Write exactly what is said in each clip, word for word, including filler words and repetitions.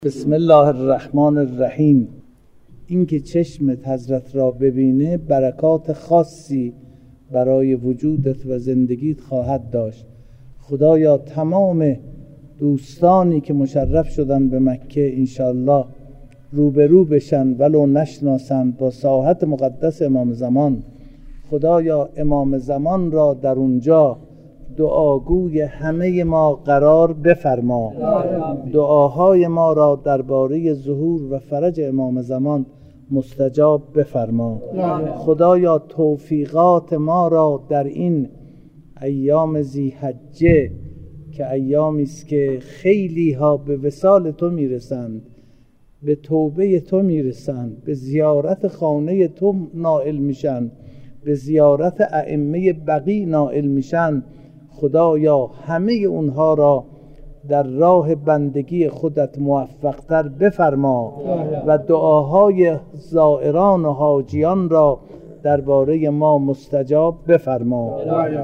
بسم الله الرحمن الرحیم. این که چشمت حضرت را ببینه برکات خاصی برای وجودت و زندگیت خواهد داشت. خدایا تمام دوستانی که مشرف شدن به مکه انشالله روبرو بشن ولو نشناسند با ساحت مقدس امام زمان. خدایا امام زمان را در اونجا دعاگوی همه ما قرار بفرما. دعاهای ما را درباره ظهور و فرج امام زمان مستجاب بفرما. خدایا توفیقات ما را در این ایام ذی‌حجه که ایامی است که خیلی ها به وصال تو میرسند، به توبه تو میرسند، به زیارت خانه تو نائل میشن، به زیارت ائمه بقی نائل میشن. خدایا همه اونها را در راه بندگی خودت موفق‌تر بفرما و دعاهای زائران و حاجیان را درباره ما مستجاب بفرما.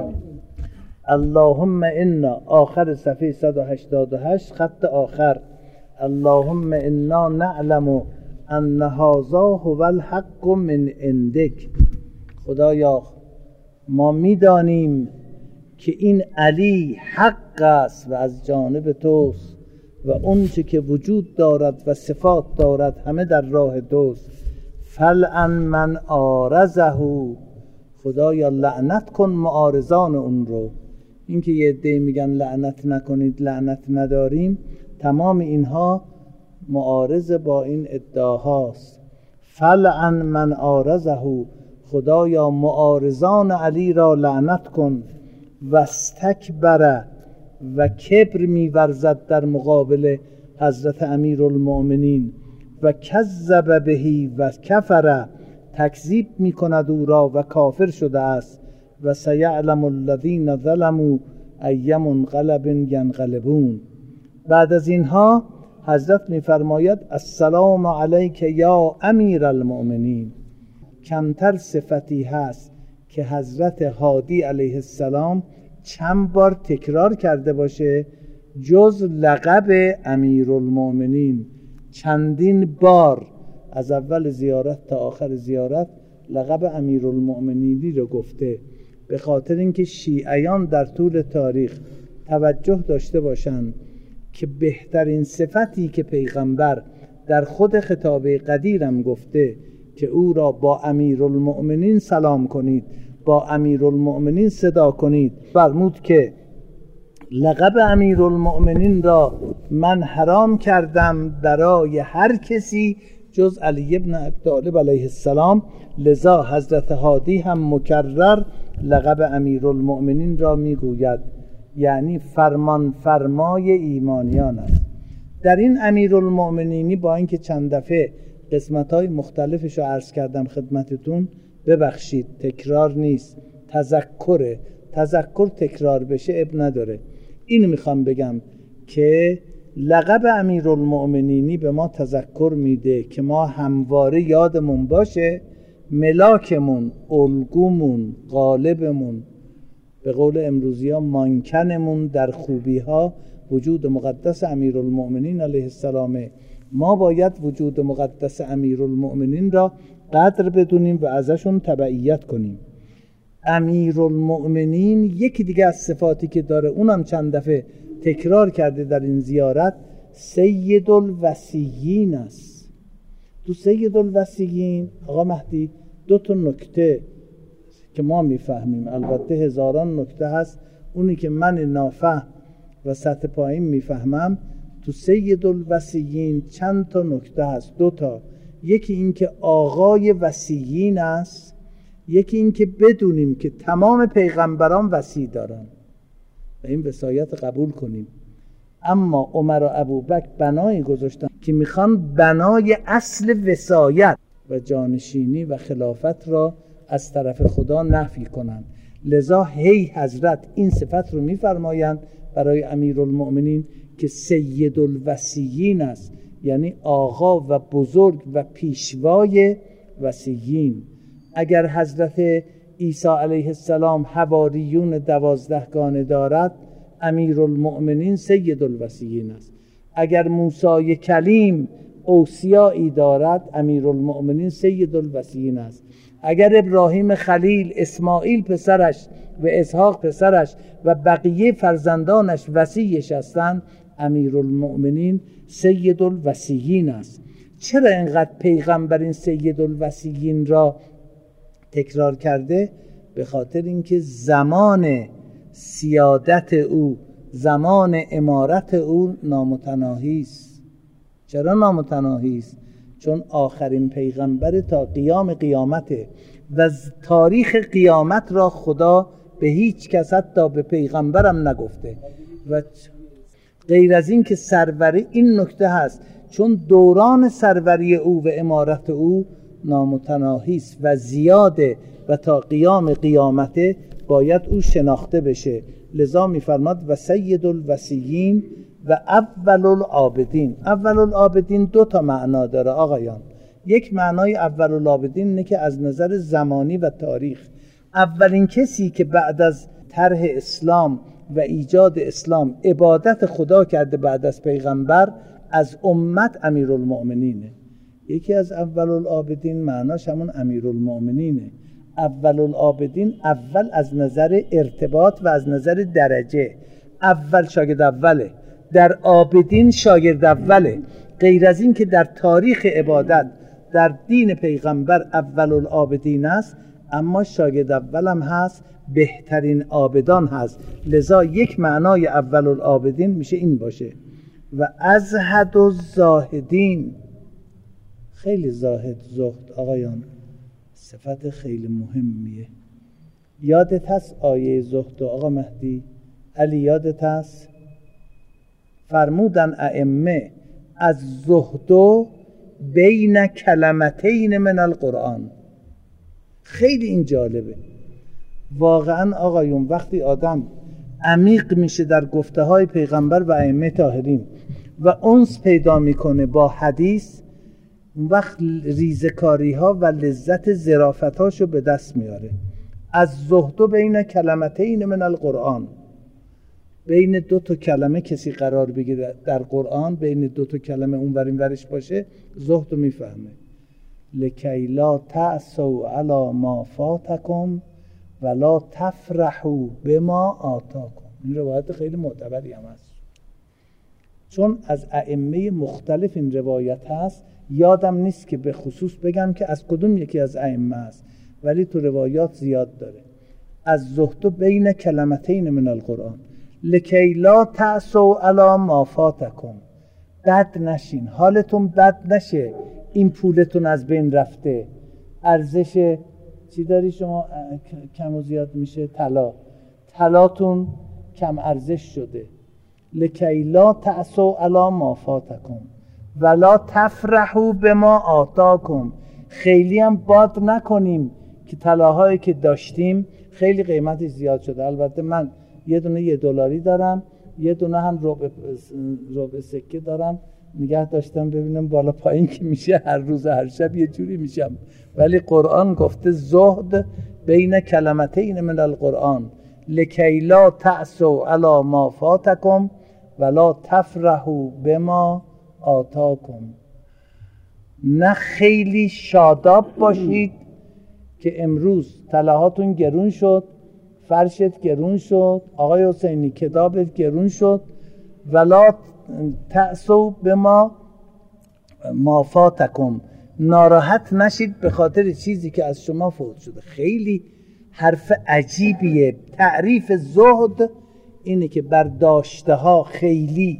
اللهم انا آخر صفحه صد و هشتاد و هشت خط آخر. اللهم انا نعلم ان هذا هو الحق من عندک. خدایا ما میدانیم که این علی حق است و از جانب توست و اونچه که وجود دارد و صفات دارد همه در راه توست. فلعن من آرزه. خدایا لعنت کن معارضان اون رو. این که یه عده میگن لعنت نکنید، لعنت نداریم، تمام اینها معارض با این ادعاهاست. فلعن من آرزه. خدایا معارضان علی را لعنت کن. و استکبر و کبر می‌ورزد در مقابل حضرت امیرالمؤمنین و کذب بهی و کفر، تکذیب می‌کند او را و کافر شده است. و سیعلم الذین ظلموا ای منقلب ینقلبون. بعد از اینها حضرت می‌فرماید السلام علیک یا امیرالمؤمنین. کمتر صفتی هست که حضرت هادی علیه السلام چند بار تکرار کرده باشه جز لقب امیرالمؤمنین. چندین بار از اول زیارت تا آخر زیارت لقب امیرالمؤمنینی رو گفته، به خاطر اینکه شیعیان در طول تاریخ توجه داشته باشند که بهترین صفتی که پیغمبر در خود خطاب قدیرم گفته که او را با امیرالمؤمنین سلام کنید، با امیرالمؤمنین صدا کنید، فرمود که لقب امیرالمؤمنین را من حرام کردم برای هر کسی جز علی ابن ابی طالب علیه السلام. لذا حضرت هادی هم مکرر لقب امیرالمؤمنین را میگوید، یعنی فرمان فرمای ایمانیان است. در این امیرالمؤمنینی با اینکه چند دفعه قسمت‌های مختلفش رو عرض کردم خدمتتون، ببخشید تکرار نیست، تذکره. تذکر تکرار بشه اب نداره. اینو میخوام بگم که لقب امیرالمؤمنینی به ما تذکر میده که ما همواره یادمون باشه ملاکمون، الگومون، غالبمون، به قول امروزی ها مانکنمون در خوبی ها وجود مقدس امیرالمؤمنین علیه السلامه. ما باید وجود مقدس امیرالمؤمنین را قدر بدونیم و ازشون تبعیت کنیم. امیرالمؤمنین یکی دیگه از صفاتی که داره، اونم چند دفعه تکرار کرده در این زیارت، سید الوصیین است. تو سید الوصیین آقا مهدی دو تا نکته که ما میفهمیم، البته هزاران نکته هست، اونی که من نافهم و سطح پایین میفهمم، تو سید الوصیین چند تا نکته هست. دو تا، یکی این که آقای وصیین است، یکی این که بدونیم که تمام پیغمبران وصی دارن و این وصایت قبول کنیم. اما عمر و ابوبکر بنایی گذاشتن که میخوان بنای اصل وصایت و جانشینی و خلافت را از طرف خدا نفی کنن. لذا هی حضرت این صفت رو میفرمایند برای امیرالمؤمنین که سید الوصیین است، یعنی آقا و بزرگ و پیشوای وصیین. اگر حضرت عیسی علیه السلام حواریون دوازدهگانه دارد، امیرالمؤمنین سید الوصیین است. اگر موسی کلیم اوصیایی دارد امیرالمؤمنین سید الوصیین است. اگر ابراهیم خلیل، اسماعیل پسرش و اسحاق پسرش و بقیه فرزندانش وصیش هستند، امیرالمؤمنین سید الوصیین است. چرا اینقدر پیغمبر این سید الوصیین را تکرار کرده؟ به خاطر اینکه زمان سیادت او، زمان امارت او نامتناهی است. چرا نامتناهی است؟ چون آخرین پیغمبر تا قیام قیامته و تاریخ قیامت را خدا به هیچ کس حتی به پیغمبرم نگفته. و غیر از این که سروری این نکته هست، چون دوران سروری او و امارت او نامتناهی است و زیاده و تا قیام قیامته باید او شناخته بشه. لذا میفرماد و سید الوصیین و اول العابدین. اول العابدین دو تا معنا داره آقایان. یک معنای اول العابدین اینه که از نظر زمانی و تاریخ اولین کسی که بعد از طرح اسلام و ایجاد اسلام عبادت خدا کرده بعد از پیغمبر از امت امیرالمؤمنینه. یکی از اول العابدین معناش همون امیرالمؤمنینه. اول العابدین اول از نظر ارتباط و از نظر درجه، اول شاگرد اوله، در عابدین شاگرد اوله. غیر از این که در تاریخ عبادت در دین پیغمبر اول العابدین است، اما شاگرد اولم هست، بهترین عابدان هست. لذا یک معنای اول العابدین میشه این باشه. و ازهد الزاهدین، خیلی زاهد، زهد آقایان صفت خیلی مهمیه. یادت هست آیه زهد آقا مهدی علی؟ یادت هست فرمودن ائمه از زهد بین کلمتین من القرآن. خیلی این جالبه واقعا آقایون. وقتی آدم عمیق میشه در گفته های پیغمبر و ائمه طاهرین و انس پیدا میکنه با حدیث، اون وقت ریزکاری ها و لذت ظرافت هاشو به دست میاره. از زهد بین کلمتین من القرآن، بین دو تا کلمه کسی قرار بگیره در قرآن، بین دو تا کلمه اون ورین ورش باشه، زهد رو میفهمه. لکی لا تعصوا علی ما فاتکم ولا تفرحوا بما آتاکم. این روایت خیلی معتبری هم هست، چون از ائمه مختلف این روایت هست. یادم نیست که به خصوص بگم که از کدوم یکی از ائمه است، ولی تو روایات زیاد داره. از زهد بین کلمتین من القرآن لکی لا تعصوا علی ما فاتکم. بد نشین، حالتون بد نشه این پولتون از بین رفته. ارزش چی داری شما کم و زیاد میشه؟ طلا، طلاتون کم ارزش شده. لکی لا تعصوا علی ما فاتکم ولا تفرحوا بما آتاکم. خیلی هم باد نکنیم که طلاهایی که داشتیم خیلی قیمتش زیاد شده. البته من یه دونه یه دلاری دارم، یه دونه هم ربع ربع سکه دارم، نگه داشتم ببینم بالا پایین که میشه، هر روز هر شب یه جوری میشم. ولی قرآن گفته زهد بین کلمتین من القرآن لکی لا تعصوا علی ما فاتکم ولا تفرحوا بما آتاکم. نه خیلی شاداب باشید که امروز طلاهاتون گرون شد، فرشت گرون شد، آقای حسینی کتابت گرون شد. ولا تعصوا بما ما فاتکم، ناراحت نشید به خاطر چیزی که از شما فوت شده. خیلی حرف عجیبیه. تعریف زهد اینه که بر داشته ها خیلی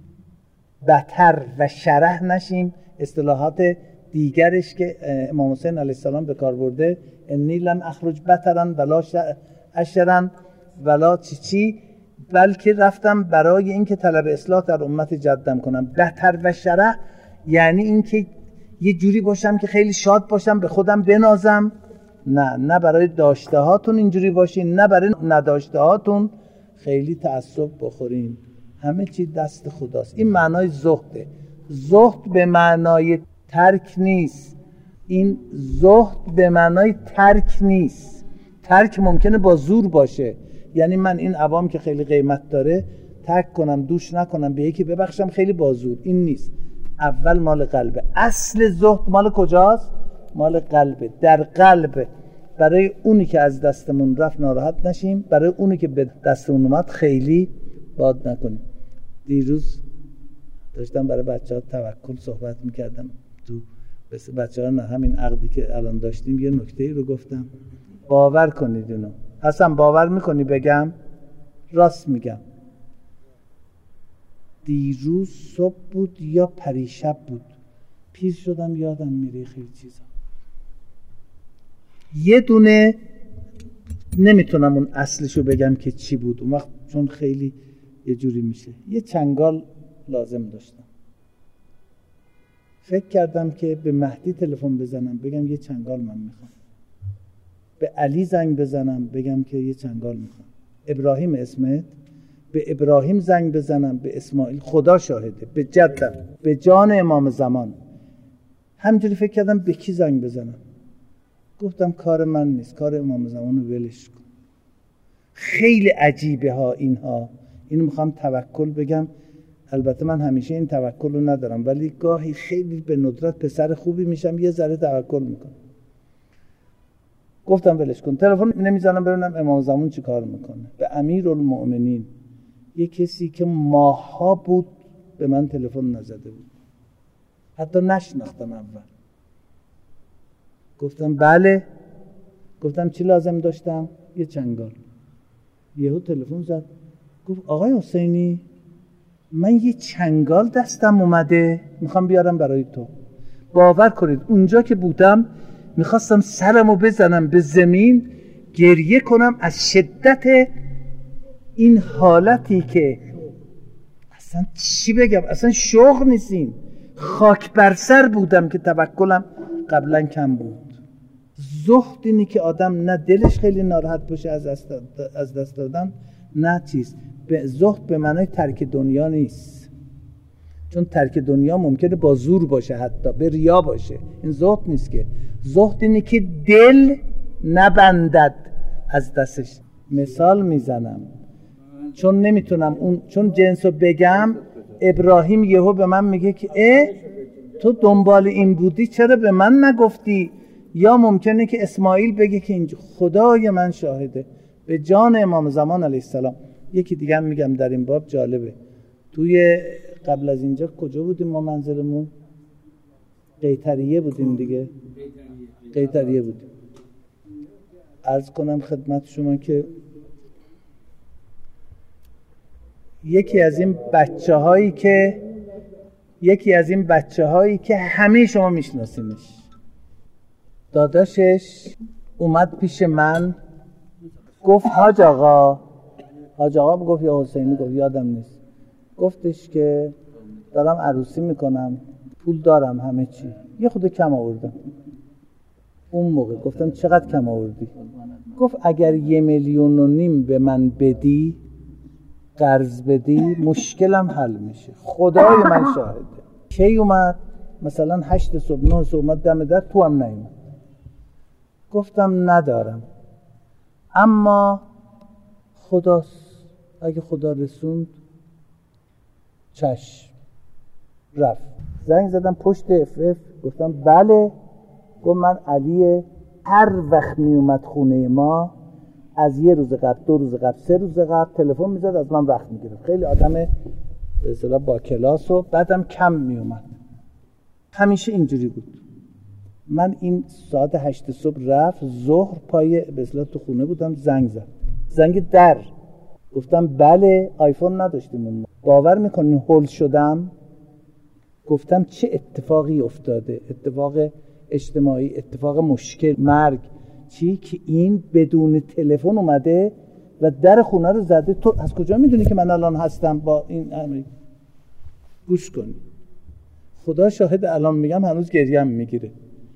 بتر و شرح نشیم. اصطلاحات دیگرش که امام حسین علیه السلام به کار برده، انی لم اخرج بترن ولا اشرن ولا چی چی، بلکه رفتم برای اینکه طلب اصلاح در امت جدم کنم. بتر و شرح یعنی اینکه یه جوری باشم که خیلی شاد باشم، به خودم بنازم. نه، نه برای داشته هاتون اینجوری باشین، نه برای نداشته هاتون خیلی تعصب بخورین. همه چی دست خداست. این معنای زهده. زهد به معنای ترک نیست. این زهد به معنای ترک نیست. ترک ممکنه با زور باشه. یعنی من این عوام که خیلی قیمت داره تک کنم دوش نکنم به یکی ببخشم خیلی بازور، این نیست. اول مال قلبه. اصل زهد مال کجاست؟ مال قلبه. در قلب برای اونی که از دستمون رفت ناراحت نشیم، برای اونی که به دستمون اومد خیلی باد نکنیم. دیروز داشتم برای بچه‌ها توکل صحبت می‌کردم تو بس بچه‌ها نه همین عقدی که الان داشتیم یه نکته‌ای رو گفتم. باور کنید اینو. حسن باور می‌کنی بگم؟ راست میگم. دیروز صبح بود یا پریشب بود، پیر شدم یادم میره خیلی چیزا. یه دونه نمیتونم اون اصلشو بگم که چی بود اون وقت چون خیلی یه جوری میشه. یه چنگال لازم داشتم. فکر کردم که به مهدی تلفن بزنم بگم یه چنگال من میخوام، به علی زنگ بزنم بگم که یه چنگال میخوام، ابراهیم اسمت به ابراهیم زنگ بزنم، به اسماعیل، خدا شاهده، به جدم، به جان امام زمان. همینجوری فکر کردم به کی زنگ بزنم. گفتم کار من نیست، کار امام زمان رو ولش کن. خیلی عجیبه ها اینها. اینو میخوام توکل بگم. البته من همیشه این توکل رو ندارم، ولی گاهی خیلی به ندرت پسر خوبی میشم یه ذره توکل میکنم. گفتم ولش کن، تلفن نمیزنم ببینم امام زمان چی کار میکنه. به امیرالمؤمنین، یه کسی که ماها بود به من تلفن نزده بود، حتی نشناختم اول. گفتم بله. گفتم چی لازم داشتم؟ یه چنگال. یهو تلفن زد گفت آقای حسینی من یه چنگال دستم اومده میخوام بیارم برای تو. باور کنید اونجا که بودم میخواستم سرمو بزنم به زمین گریه کنم از شدت این حالتی که اصلا چی بگم، اصلا شوق نیستیم. خاک بر سر بودم که توکلم قبلا کم بود. زهد اینی که آدم نه دلش خیلی ناراحت باشه از دست از دست دادن، نه چیز. به زهد به معنای ترک دنیا نیست، چون ترک دنیا ممکنه با زور باشه، حتی به ریا باشه. این زهد نیست که. زهد اینی که دل نبندد از دستش. مثال میزنم چون نمیتونم اون چون جنسو بگم. ابراهیم یهو به من میگه که اه تو دنبال این بودی چرا به من نگفتی؟ یا ممکنه که اسماعیل بگه که اینجا خدای من شاهده، به جان امام زمان علیه السلام. یکی دیگه هم میگم در این باب جالبه. توی قبل از اینجا کجا بودیم ما؟ منزلمون قیطریه بودیم دیگه. قیطریه بودیم. عرض کنم خدمت شما که یکی از این بچه هایی که یکی از این بچه هایی که همه شما میشناسینش، داداشش اومد پیش من گفت حاج آقا حاج آقا گفت یا حسینی، گفت یادم نیست، گفتش که دارم عروسی میکنم، پول دارم همه چی، یه خود کم آوردم. اون موقع گفتم چقدر کم آوردی؟ گفت اگر یه میلیون و نیم به من بدی، قرض بدی، مشکلم حل میشه. خدای من شاهده. کی اومد؟ مثلا هشت صبح نه صبح اومد دم در، تو هم نیومد. گفتم ندارم، اما خداست، اگه خدا رسوند چشم. رفت. زنگ زدم پشت اف اف، گفتم بله. گفت من علیه. هر وقت می اومد خونه ما از یه روز قبل، دو روز قبل، سه روز قبل تلفن میزد، از من وقت میگرفت. خیلی آدم به اصطلاح با کلاس و بعدم کم می اومد. همیشه اینجوری بود. من این ساعت هشت صبح رفت، ظهر پای به اصطلاح تو خونه بودم، زنگ زد. زنگ در. گفتم بله. آیفون نداشتیم اون. باور میکنین هول شدم؟ گفتم چه اتفاقی افتاده؟ اتفاق اجتماعی، اتفاق مشکل، مرگ، چی که این بدون تلفن اومده و در خونه رو زده. تو از کجا میدونی که من الان هستم با این امر؟ گوش کن. خدا شاهد الان میگم هنوز گریم میگیره.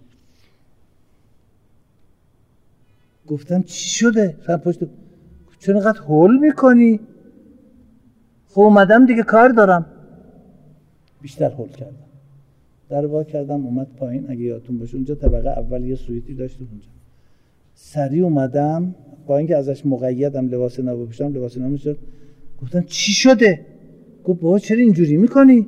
گفتم چی شده؟ فهم پشت چرا اینقدر هول میکنی؟ خب اومدم دیگه کار دارم. بیشتر هول کردم. در وا کردم اومد پایین. اگه یادتون باشه اونجا طبقه اول یه سویتی داشت اونجا. سریع اومدم با اینکه ازش مقیدم لباس نو بپوشم، لباس نو میشد. گفتم چی شده؟ گفت بابا چرا اینجوری میکنی؟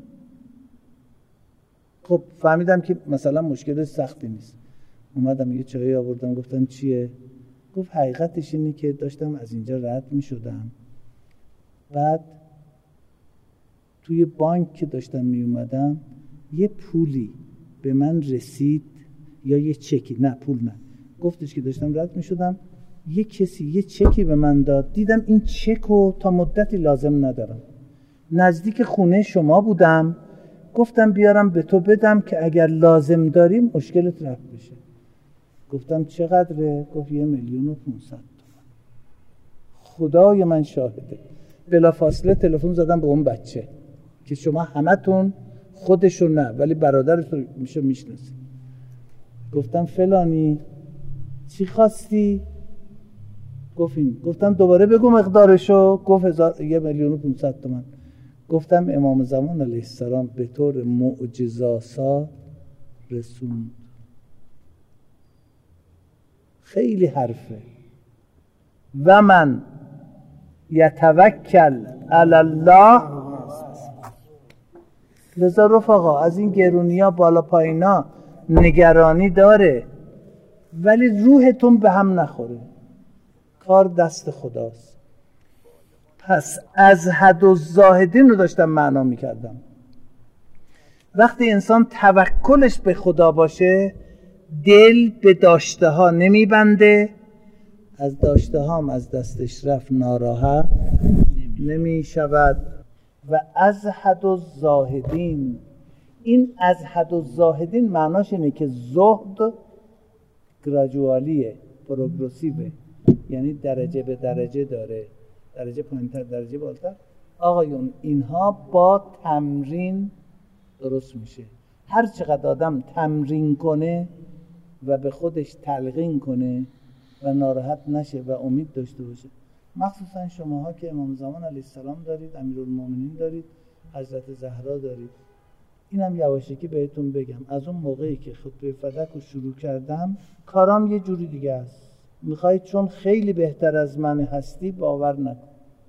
خب فهمیدم که مثلا مشکل سختی نیست. اومدم یه چایی آوردم، گفتم چیه؟ گفت حقیقتش اینه که داشتم از اینجا رد میشدم، بعد توی بانک که داشتم می اومدم یه پولی به من رسید یا یه چکی، نه پول نه، گفتش که داشتم رد می شدم یه کسی یه چکی به من داد، دیدم این چکو تا مدتی لازم ندارم، نزدیک خونه شما بودم، گفتم بیارم به تو بدم که اگر لازم داری مشکلت رفت بشه. گفتم چقدره؟ گفت یه میلیون و پونصد تومن. خدای من شاهده. بلا فاصله تلفن زدم به اون بچه که شما همتون خودشو نه ولی برادرش رو میشه میشناسید. گفتم فلانی چی خواستی؟ گفتیم گفتم دوباره بگو مقدارشو. گفت هزار یه میلیون و پونصد تومن. گفتم امام زمان علیه السلام به طور معجزه‌آسا رسوند. خیلی حرفه. و من یتوکل علی الله. لذا رفقا از این گرونیا بالا پایینا نگرانی داره ولی روحتون به هم نخوره، کار دست خداست. پس از حد و زاهدین رو داشتم معنا میکردم. وقتی انسان توکلش به خدا باشه دل به داشته ها نمیبنده، از داشته ها هم از دستش رفت ناراحت نمی شود. و از حد و زاهدین، این از حد و زاهدین معناش اینه که زهد گراجوالیه، پروگرسیوه، یعنی درجه به درجه داره، درجه پایینتر درجه بالاتر. آقایون اینها با تمرین درست میشه. هر چقدر آدم تمرین کنه و به خودش تلقین کنه و ناراحت نشه و امید داشته باشه، مخصوصا شماها که امام زمان علیه السلام دارید، امیرالمومنین دارید، حضرت زهرا دارید. اینم یواشکی بهتون بگم، از اون موقعی که خطبه فدک رو شروع کردم کارام یه جوری دیگه است. میخواید چون خیلی بهتر از من هستی باور نکن.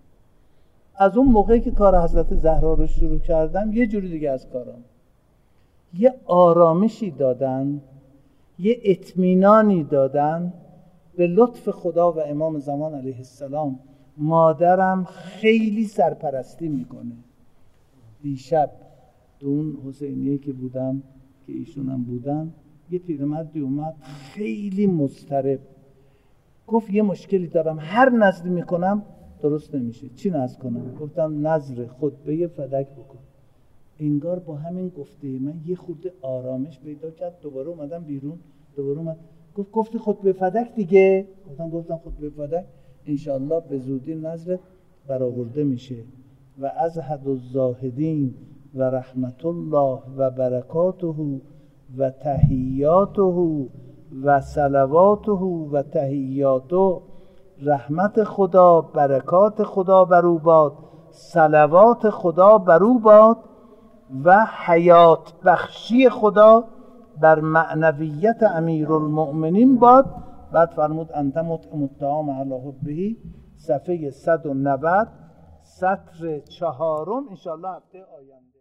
از اون موقعی که کار حضرت زهرا رو شروع کردم یه جوری دیگه از کارام. یه آرامشی دادن، یه اطمینانی دادن به لطف خدا و امام زمان علیه السلام. مادرم خیلی سرپرستی میکنه. دیشب اون حسینیه که بودم که ایشونم بودن، یه پیرمردی اومد خیلی مضطرب، گفت یه مشکلی دارم، هر نذری میکنم درست نمیشه. چی نذر کنم؟ گفتم نذر خطبه فدک بکن. انگار با همین گفته من یه خورده آرامش پیدا کرد. دوباره اومدم بیرون، دوباره اومد گفت گفتی خطبه فدک دیگه؟ گفتم گفتم خطبه فدک انشاءالله به زودی نذرت برآورده میشه. و از حد الزاهدین و رحمت الله و برکاته و تحیاته و صلواته و تحیاته. رحمت خدا، برکات خدا بر او باد، صلوات خدا بر او باد و حیات بخشی خدا بر معنویت امیرالمؤمنین باد. بعد فرمود انت مطعم الطعام علی حبه، صفحه صد و نود، سطر چهارم، انشاءالله هفته آینده.